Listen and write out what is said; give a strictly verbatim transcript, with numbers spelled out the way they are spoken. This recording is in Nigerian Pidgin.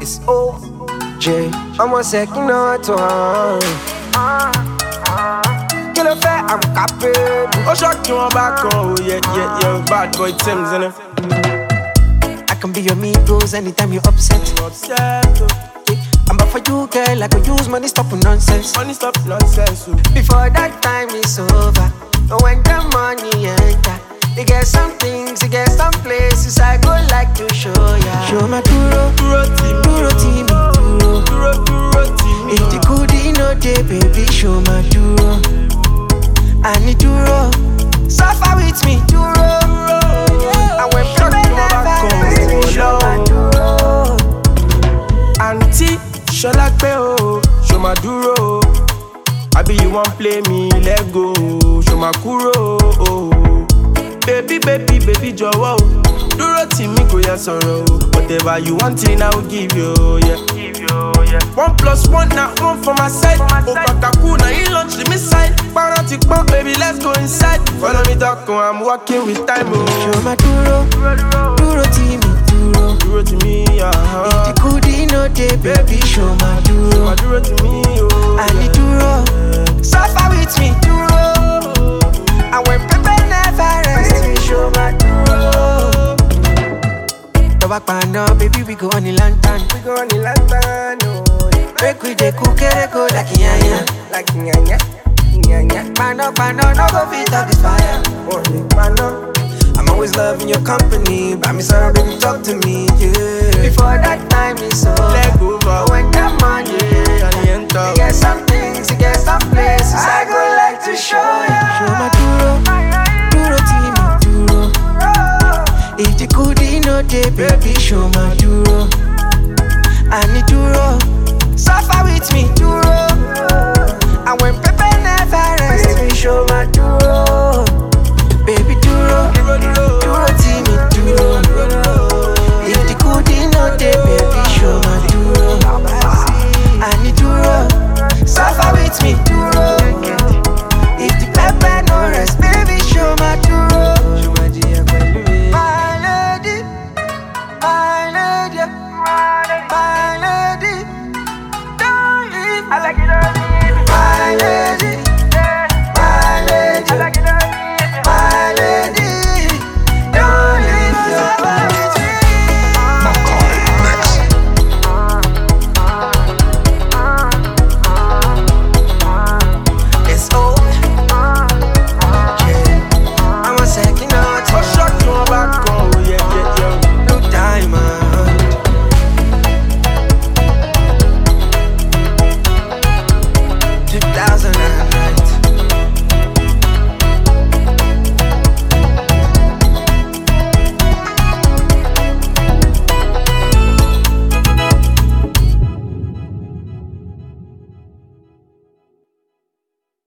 It's O J. I'm a second to her. Kill a fair, I'm capable. Oh, shock you on back, oh, yeah, yeah, yeah. Bad boy Tim's in it. I can be your Migos anytime you're upset. Upset, oh. I'm back for you, girl. I could use money, stop with nonsense. Money stop nonsense, oh. Before that time is over, but when the money enter, you get some things, you get some places I go like to show ya. Show my duro, Duro team, duro team, duro. Duro, duro team. If the goodie no day, baby, show my duro. I need duro, suffer with me, duro. And when Shock people you on back, never oh, rest, me show my duro. Auntie, Sholakpe, oh, show my duro. I be you want play me, let go. Show my kuro, oh. Baby, baby, baby, Jowo. Duro team me go ya sorrow. Whatever you want, I will give you, yeah. Give you, yeah. One plus one, now one for my side. Opakaku, now you launch the missile. Paratic pump, baby, let's go inside. Follow me, Doc, I'm walking with time, oh. Show my duro, duro team, duro. Duro to me, uh-huh. If the goodie no day, baby, show my duro. My duro to me, oh. I need duro, suffer with me, duro. And when people never rest, me show my duro. The back man up, baby, we go on the lantern. We go on the lantern, oh. Make we dey cook it, go like yanya. Like nyanya, nyanya. Man up, man up, no go fit up this fire. Oh, man up. I'm always loving your company. Buy me some, baby, talk to me, yeah. Before that time is over, Leg over. when the money Yeah, and the enter. you get some